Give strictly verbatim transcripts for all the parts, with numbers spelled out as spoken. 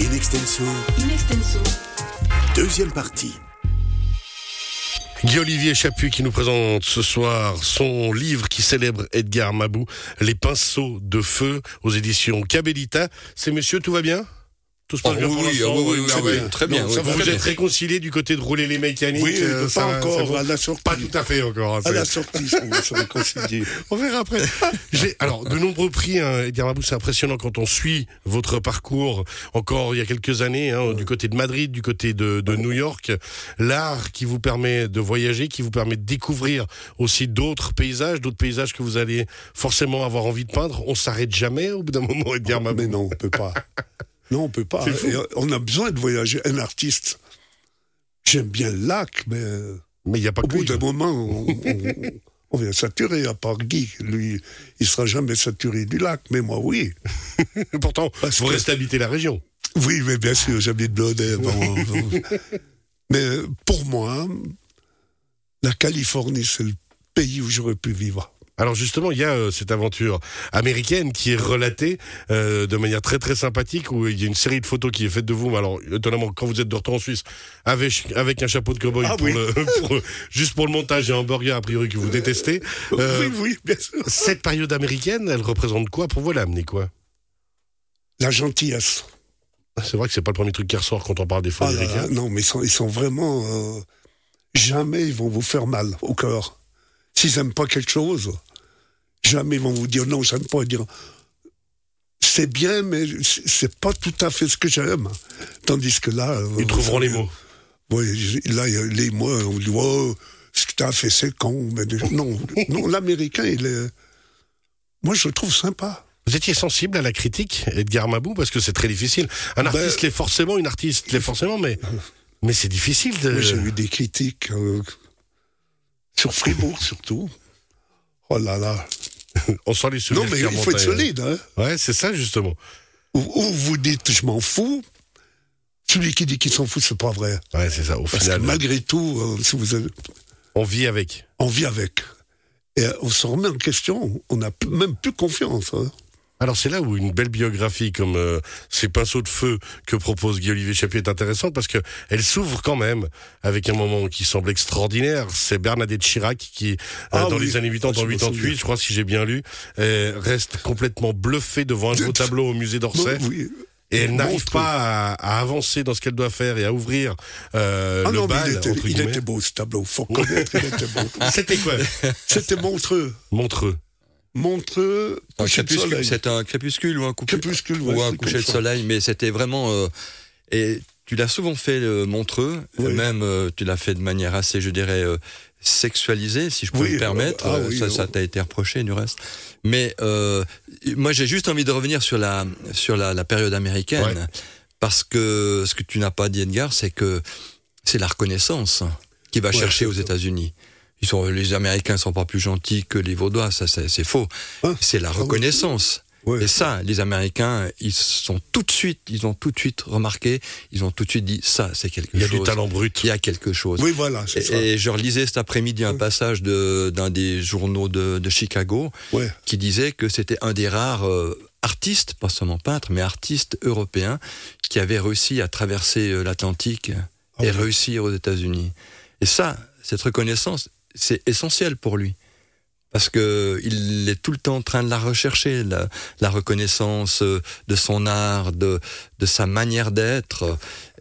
In extenso. In extenso. Deuxième partie. Guy-Olivier Chapuis qui nous présente ce soir son livre qui célèbre Edgar Mabou, Les pinceaux de feu, aux éditions Cabellita. C'est monsieur, tout va bien ? Tout se passe Oh, bien oui, pour oui, l'instant, oui, oui, oui, oui, c'est oui, bien. très bien. Non, oui, ça, vous très vous bien. êtes réconcilié du côté de rouler les mécaniques. Oui, euh, pas ça- encore, ça va- à la sortie. Pas tout à fait encore. hein, À c'est- la sortie, on va se réconcilier. On verra après. J'ai, alors, de nombreux prix, hein, Edgar Mabou, c'est impressionnant quand on suit votre parcours, encore il y a quelques années, hein, du côté de Madrid, du côté de, de New York. L'art qui vous permet de voyager, qui vous permet de découvrir aussi d'autres paysages, d'autres paysages que vous allez forcément avoir envie de peindre. On s'arrête jamais au bout d'un moment, Edgar Mabou. Mais non, on peut pas. Non, on peut pas. C'est fou. Et on a besoin de voyager. Un artiste, j'aime bien le lac, mais Mais il n'y a pas au que bout lui. d'un moment, on, on, on vient saturer, à part Guy. Lui, il sera jamais saturé du lac, mais moi, oui. Pourtant, Parce vous que- restez habiter la région. Oui, mais bien sûr, j'habite Blonay. Bon, bon. Mais pour moi, la Californie, c'est le pays où j'aurais pu vivre. Alors justement, il y a euh, cette aventure américaine qui est relatée euh, de manière très très sympathique, où il y a une série de photos qui est faite de vous. Mais alors, étonnamment, quand vous êtes de retour en Suisse, avec, avec un chapeau de cow-boy, Ah pour oui. le, pour- juste pour le montage et un hamburger, a priori, que vous détestez. Euh, Oui, oui, bien sûr. Cette période américaine, elle représente quoi pour vous? Elle a amené quoi? La gentillesse. C'est vrai que c'est pas le premier truc qui ressort quand on parle des faux Ah là américains. là, non, mais ils sont, ils sont vraiment... euh, jamais ils vont vous faire mal au cœur. S'ils n'aiment pas quelque chose, jamais ils vont vous dire non, j'aime pas. Ils diront, c'est bien, mais c'est c'est pas tout à fait ce que j'aime. Tandis que là... euh, Ils trouveront les mots. Oui, j- là, il y a les mots, on dit, oh, ce que tu as fait, c'est con. Mais non, non, l'Américain, il est... Moi, je le trouve sympa. Vous étiez sensible à la critique, Edgar Mabou, parce que c'est très difficile. Un Ben- artiste l'est forcément, une artiste l'est forcément, mais, mais c'est difficile de... Moi, j'ai eu des critiques euh, sur Fribourg, surtout. Oh là là. On sent les souvenirs. Non, mais qui il faut être remontent, solide, hein. euh, Ouais, c'est ça, justement. Ou, ou vous dites, je m'en fous. Celui qui dit qu'il s'en fout, c'est pas vrai. Ouais, c'est ça. Au Parce final, que malgré tout, euh, si vous avez, on vit avec. on vit avec. Et euh, on se remet en question. On n'a p- même plus confiance. Hein. Alors c'est là où une belle biographie comme euh, ces pinceaux de feu que propose Guy-Olivier Chapuis est intéressante, parce que elle s'ouvre quand même avec un moment qui semble extraordinaire. C'est Bernadette Chirac qui, euh, Ah dans oui. les années Ah, quatre-vingt, je me quatre-vingt-huit, souviens. je crois, si j'ai bien lu, euh, reste complètement bluffée devant un gros tableau au musée d'Orsay. Non, oui. Et elle n'arrive Monstrueux. pas à, à avancer dans ce qu'elle doit faire et à ouvrir euh, Ah le non, mais bal, il était, entre il guillemets. était beau, ce tableau. Faut connaître, il était beau. C'était quoi? C'était Montreux. Montreux. Montreux, Un coucher de crépuscule, soleil. c'est un crépuscule ou un coucher, Crépuscule, ouais, ou un c'est coucher comme de ça. soleil, mais c'était vraiment. euh, et tu l'as souvent fait le Montreux, Oui. même euh, tu l'as fait de manière assez, je dirais, euh, sexualisée, si je peux Oui, me permettre. euh, ah Euh, oui, ça, euh, ça t'a été reproché du reste. Mais euh, moi, j'ai juste envie de revenir sur la sur la, la période américaine, Ouais. parce que ce que tu n'as pas dit, Edgar, c'est que c'est la reconnaissance qui va Ouais, chercher c'est aux ça. États-Unis. Ils sont, les Américains sont pas plus gentils que les Vaudois, ça c'est, c'est faux. Hein C'est la Ah oui. reconnaissance. Ouais. Et ça, les Américains, ils sont tout de suite, ils ont tout de suite remarqué, ils ont tout de suite dit ça, c'est quelque Il y a chose. du talent brut. Il y a quelque chose. Oui, voilà, c'est Et, ça. et je relisais cet après-midi un passage de, d'un des journaux de, de Chicago Ouais. qui disait que c'était un des rares euh, artistes, pas seulement peintres, mais artistes européens qui avaient réussi à traverser euh, l'Atlantique Ah et oui. réussir aux États-Unis. Et ça, cette reconnaissance, c'est essentiel pour lui. Parce que il est tout le temps en train de la rechercher, la, la reconnaissance euh, de son art, de, de sa manière d'être.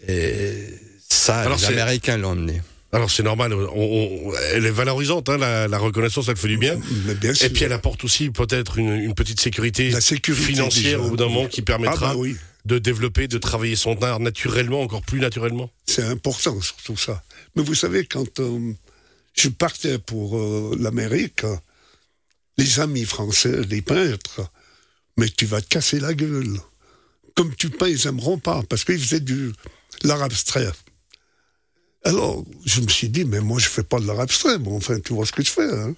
Et ça, Alors les c'est- Américains l'ont emmené. Alors c'est normal, on, on- elle est valorisante, hein, la, la reconnaissance, elle fait du bien. Mais bien sûr. Et puis elle apporte aussi peut-être une, une petite sécurité, La sécurité financière déjà. au bout d'un moment qui Ah permettra bah oui, de développer, de travailler son art naturellement, encore plus naturellement. c'est important surtout ça. Mais vous savez, quand euh, je partais pour euh, l'Amérique, les amis français, les peintres, mais tu vas te casser la gueule. Comme tu peins, ils n'aimeront pas, parce qu'ils faisaient du l'art abstrait. Alors, je me suis dit, mais moi, je fais pas de l'art abstrait, bon, enfin, tu vois ce que je fais, hein.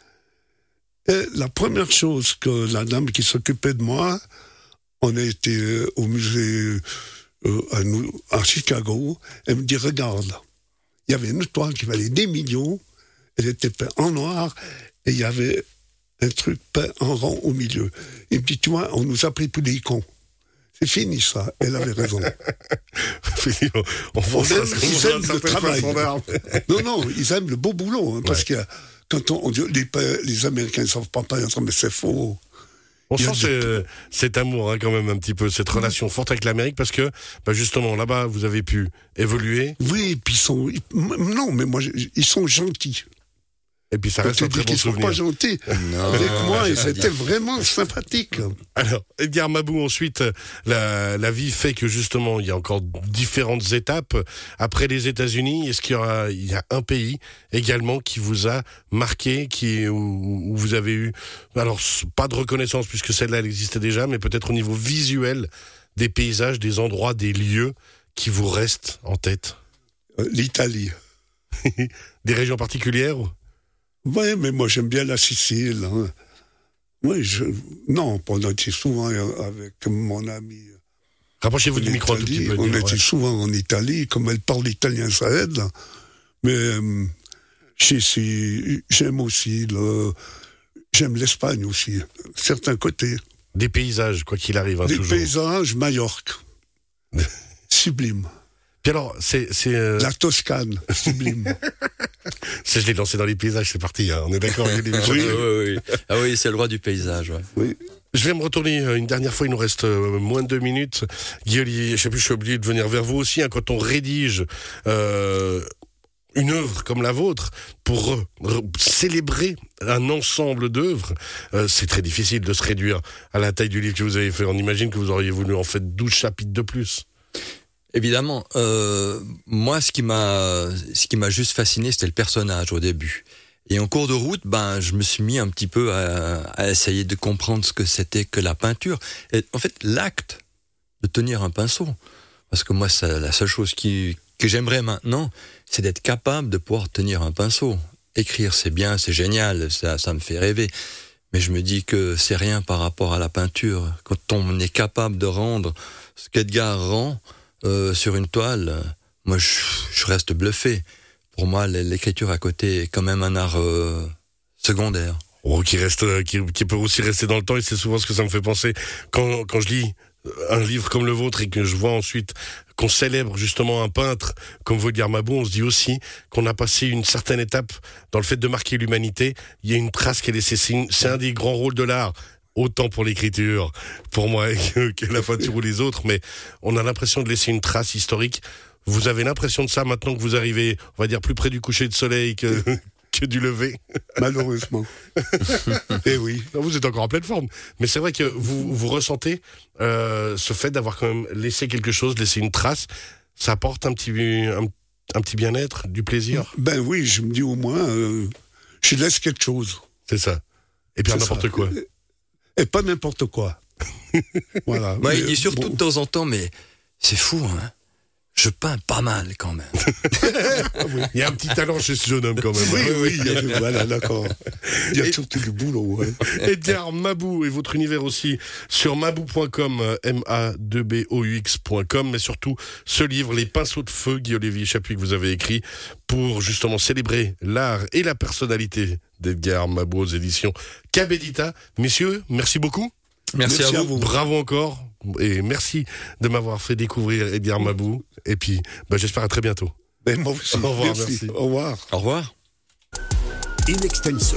Et la première chose que la dame qui s'occupait de moi, on a été euh, au musée euh, à, New- à Chicago, elle me dit, regarde, il y avait une toile qui valait des millions, elle était peinte en noir, et il y avait un truc peint en rond au milieu. Il me dit, tu vois, on nous a pris pour des cons. C'est fini ça, elle avait raison. on On pense aime, à ce qu'on ils voit aiment d'une le certaine travail. façon d'arme. Non, non, ils aiment le beau boulot, hein, parce Ouais. que quand on, on dit les, pe- les Américains ne savent pas peindre, mais c'est faux. On Il y a sent du- ce- cet amour hein, quand même un petit peu, cette relation forte avec l'Amérique parce que bah, justement là-bas vous avez pu évoluer Oui, puis ils sont. ils- m- non, mais moi, je- ils sont gentils. et puis ça Quand reste tu un dis très bon qu'ils sont souvenir. pas gentils, Non, avec moi, j'ai ils pas étaient dit. vraiment sympathiques. Alors, Edgar Mabou, ensuite, la, la vie fait que justement, il y a encore différentes étapes. Après les États-Unis, est-ce qu'il y aura, il y a un pays également qui vous a marqué, qui, où, où vous avez eu, alors, pas de reconnaissance puisque celle-là, elle existait déjà, mais peut-être au niveau visuel des paysages, des endroits, des lieux qui vous restent en tête? Euh, L'Italie. Des régions particulières? Oui, mais moi, j'aime bien la Sicile. Hein. Oui, je. Non, on était souvent avec mon ami. Rapprochez-vous du En micro un tout petit Italie. peu. On Edgar, était ouais. souvent en Italie, comme elle parle italien, ça aide. Mais euh, j'ai- c'est- j'aime aussi le, j'aime l'Espagne aussi, certains côtés. Des paysages, quoi qu'il arrive, hein, Les toujours. paysages, Majorque, sublime. Puis alors, c'est, c'est, euh, La Toscane, sublime. c'est- je l'ai lancé dans les paysages, c'est parti, hein, on est d'accord. il y a des- Oui, oui, oui. Ah oui, c'est le roi du paysage. Ouais. Oui. Je vais me retourner euh, une dernière fois, il nous reste euh, moins de deux minutes. Guy Olivier, je sais plus, je suis obligé de venir vers vous aussi, hein, quand on rédige euh, une œuvre comme la vôtre, pour re- re- célébrer un ensemble d'œuvres, euh, c'est très difficile de se réduire à la taille du livre que vous avez fait. On imagine que vous auriez voulu en faire douze chapitres de plus. Évidemment, euh, moi, ce qui m'a, ce qui m'a juste fasciné, c'était le personnage au début. Et en cours de route, ben, je me suis mis un petit peu à, à essayer de comprendre ce que c'était que la peinture. Et en fait, l'acte de tenir un pinceau. Parce que moi, c'est la seule chose qui, que j'aimerais maintenant, c'est d'être capable de pouvoir tenir un pinceau. Écrire, c'est bien, c'est génial, ça, ça me fait rêver. Mais je me dis que c'est rien par rapport à la peinture. Quand on est capable de rendre ce qu'Edgar rend, Euh, sur une toile, euh, moi je, je reste bluffé. Pour moi, l'écriture à côté est quand même un art euh, secondaire. Oh, qui reste, euh, qui, qui peut aussi rester dans le temps, et c'est souvent ce que ça me fait penser quand, quand je lis un livre comme le vôtre et que je vois ensuite qu'on célèbre justement un peintre comme Edgar Mabou, on se dit aussi qu'on a passé une certaine étape dans le fait de marquer l'humanité. Il y a une trace qui est laissée. C'est, une, c'est un des grands rôles de l'art. Autant pour l'écriture, pour moi, que, que la peinture ou les autres, mais on a l'impression de laisser une trace historique. Vous avez l'impression de ça maintenant que vous arrivez, on va dire, plus près du coucher de soleil que, que du lever? Malheureusement. Eh oui. Non, vous êtes encore en pleine forme. Mais c'est vrai que vous, vous ressentez euh, ce fait d'avoir quand même laissé quelque chose, laissé une trace. Ça apporte un petit, un, un petit bien-être, du plaisir. Ben oui, je me dis au moins, euh, je laisse quelque chose. C'est ça. Et puis C'est n'importe ça. quoi. Et pas n'importe quoi. Voilà. Moi, Mais, il dit surtout bon, de temps en temps, mais c'est fou, hein. Je peins pas mal quand même. Il y a un petit talent chez ce jeune homme quand même. Oui, oui, il y a, voilà, d'accord. Il y a Et- surtout du boulot. Ouais. Edgar Mabou et votre univers aussi sur mabou point com, M A deux B O U X point com, mais surtout ce livre, Les Pinceaux de Feu, Guy Olivier Chapuis, que vous avez écrit pour justement célébrer l'art et la personnalité d'Edgar Mabou aux éditions Cabedita. Messieurs, merci beaucoup. Merci, Merci à à vous. vous. Bravo encore et merci de m'avoir fait découvrir Edgar Mabou. Et puis, bah, j'espère à très bientôt. Ben, moi aussi. Au revoir, merci. merci. Au revoir. Au revoir. In extenso.